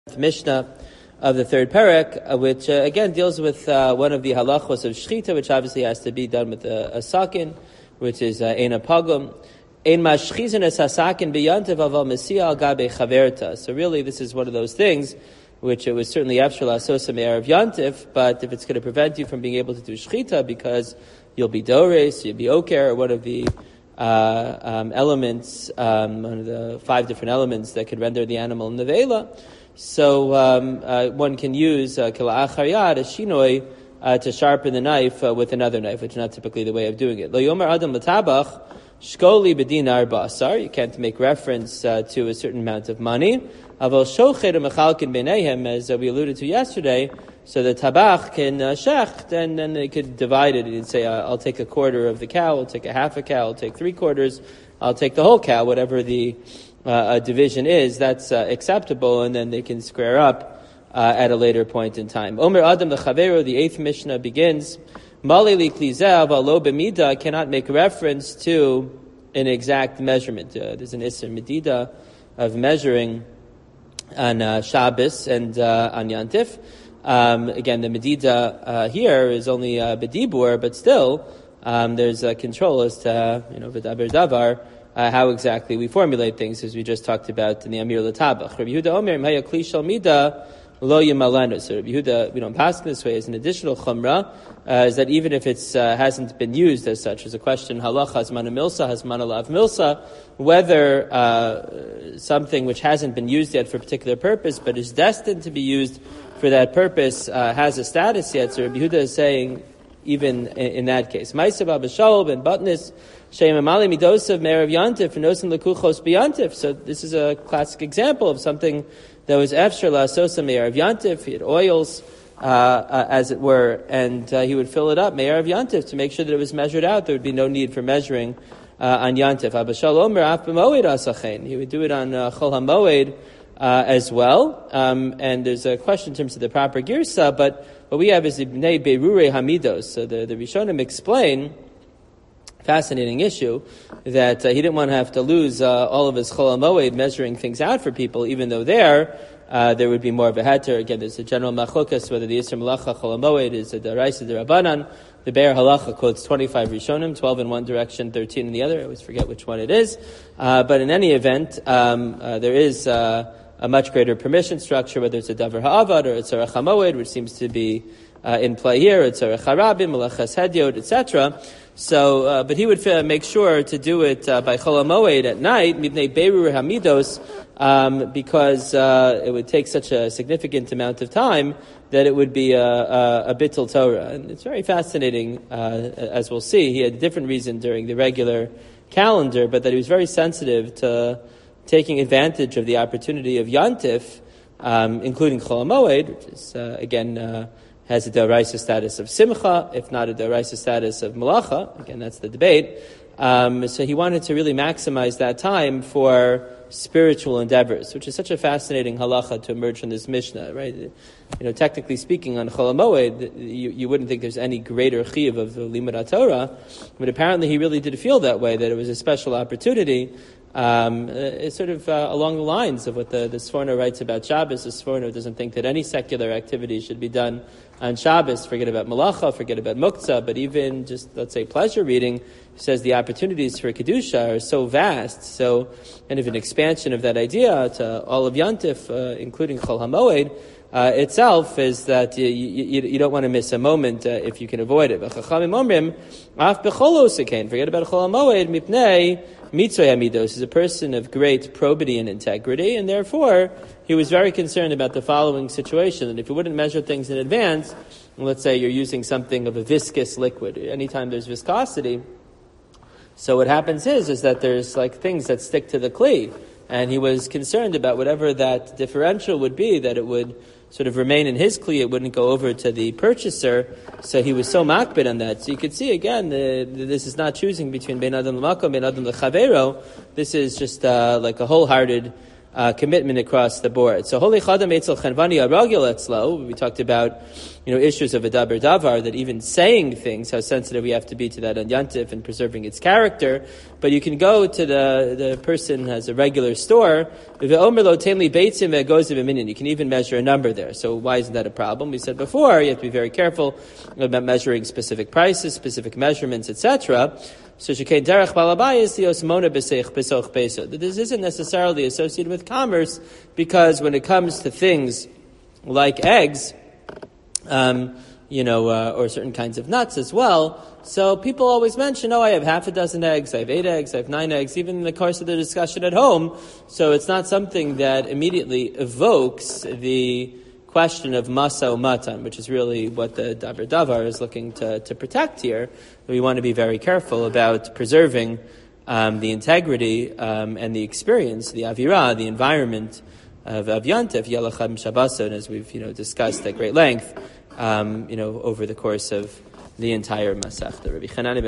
Mishnah of the third parak, which again deals with one of the halachos of shchita, which obviously has to be done with a sakin, which is ein pagum. Ein mashchizin es hasakin beyantiv aval mesia al gabe chaverta. So really, this is one of those things which it was certainly afshel asosa me'arav yantiv, but if it's going to prevent you from being able to do shchita because you'll be dores, you'll be oker, or one of the elements, one of the 5 different elements that could render the animal nevela. So one can use kila'achar yad, a shinoi, to sharpen the knife with another knife, which is not typically the way of doing it. Lo yomer adam l'tabach shkoli b'dinar ba'asar. You can't make reference to a certain amount of money. Aval shochet u'mechalkin b'neihem, as we alluded to yesterday. So the tabach can shecht, and then they could divide it and say, I'll take a quarter of the cow, I'll take a half a cow, I'll take 3/4, I'll take the whole cow, whatever the division is, that's acceptable, and then they can square up at a later point in time. Omer Adam the Chavero, the 8th Mishnah begins, Mali li klizev alo b'mida, cannot make reference to an exact measurement. There's an Isser Medida of measuring on Shabbos and on Yantif. Again, the Medida here is only B'dibur, but still there's a control as to, V'daber Davar, how exactly we formulate things, as we just talked about in the Amir L'Tabach. Rabbi Yehuda Omer, Maya Kli Shal Mida, Lo Yimalenu. So Rabbi Yehuda, we don't pass this way, as an additional chumrah, is that even if it's hasn't been used as such, as a question, halacha hazmana milsa, hazmana lav milsa, whether something which hasn't been used yet for a particular purpose, but is destined to be used for that purpose, has a status yet. So Rabbi Yehuda is saying, even in that case. Ma'aseh b'Abba ben Batnis, She'em amali midosav me'erav yantif, nosen lekuchos b'yantif. So this is a classic example of something that was efshar la'asosa me'erav yantif. He had oils, as it were, and he would fill it up me'erav yantif to make sure that it was measured out. There would be no need for measuring on yantif. Abba Shalom af b'moed asachen. He would do it on chol hamoed as well. And there's a question in terms of the proper girsa, but what we have is ibnei berure hamidos. So the Rishonim explain, fascinating issue, that he didn't want to have to lose all of his chol hamoed measuring things out for people, even though there would be more of a heter. Again, there's a general machlokas whether the Yisr Malacha chol hamoed is a daraisa derabanan. The Be'er Halacha quotes 25 Rishonim, 12 in one direction, 13 in the other. I always forget which one it is. But in any event, there is a much greater permission structure, whether it's a davar ha'avad or it's a tzarech hamoed, which seems to be in play here, it's a harabim, melachas hedyot, etc. So, but he would make sure to do it by chol hamoed at night, mibnei berur hamidos, because it would take such a significant amount of time that it would be a bittul Torah. And it's very fascinating, as we'll see. He had a different reason during the regular calendar, but that he was very sensitive to taking advantage of the opportunity of Yantif, including Chol HaMoed, which is, again, has a D'oraisa status of Simcha, if not a D'oraisa status of Malacha. Again, that's the debate. So he wanted to really maximize that time for spiritual endeavors, which is such a fascinating halacha to emerge from this Mishnah, right? Technically speaking, on Chol HaMoed, you wouldn't think there's any greater chiyuv of the Limud HaTorah, but apparently he really did feel that way, that it was a special opportunity. It's sort of along the lines of what the Sforno writes about Shabbos. The Sforno doesn't think that any secular activity should be done on Shabbos. Forget about Malacha, forget about Muktzah, but even just, let's say, pleasure reading, he says the opportunities for Kedusha are so vast, so kind of an expansion of that idea to all of Yantif, including Chol HaMoed, itself is that you don't want to miss a moment if you can avoid it. Chachamim omrim, af b'chol osekain, forget about Chol HaMoed, mipnei mitzvah amidos, is a person of great probity and integrity, and therefore he was very concerned about the following situation, that if you wouldn't measure things in advance, let's say you're using something of a viscous liquid, anytime there's viscosity, so what happens is that there's like things that stick to the kli, and he was concerned about whatever that differential would be, that it would sort of remain in his kli, it wouldn't go over to the purchaser, so he was so makbid on that. So you could see, again, this is not choosing between ben adam l'makom, ben adam l'chavero. This is just like a wholehearted commitment across the board. So Holy Chadam Eitzel Chanvani Aragil Etzlo, we talked about, issues of a daber davar, that even saying things, how sensitive we have to be to that on Yantif and preserving its character. But you can go to the person who has a regular store, you can even measure a number there. So why isn't that a problem? We said before, you have to be very careful about measuring specific prices, specific measurements, etc. So shekain derech balabayis the osmona besoch peso. This isn't necessarily associated with commerce, because when it comes to things like eggs, or certain kinds of nuts as well. So people always mention, I have half a dozen eggs, I have 8 eggs, I have 9 eggs, even in the course of the discussion at home. So it's not something that immediately evokes the question of masa umatan, which is really what the daber davar is looking to protect here. We want to be very careful about preserving the integrity and the experience, the avirah, the environment of Yantif, Yalachad Shabbason, as we've discussed at great length, over the course of the entire Masechta. Rabbi Chanani ben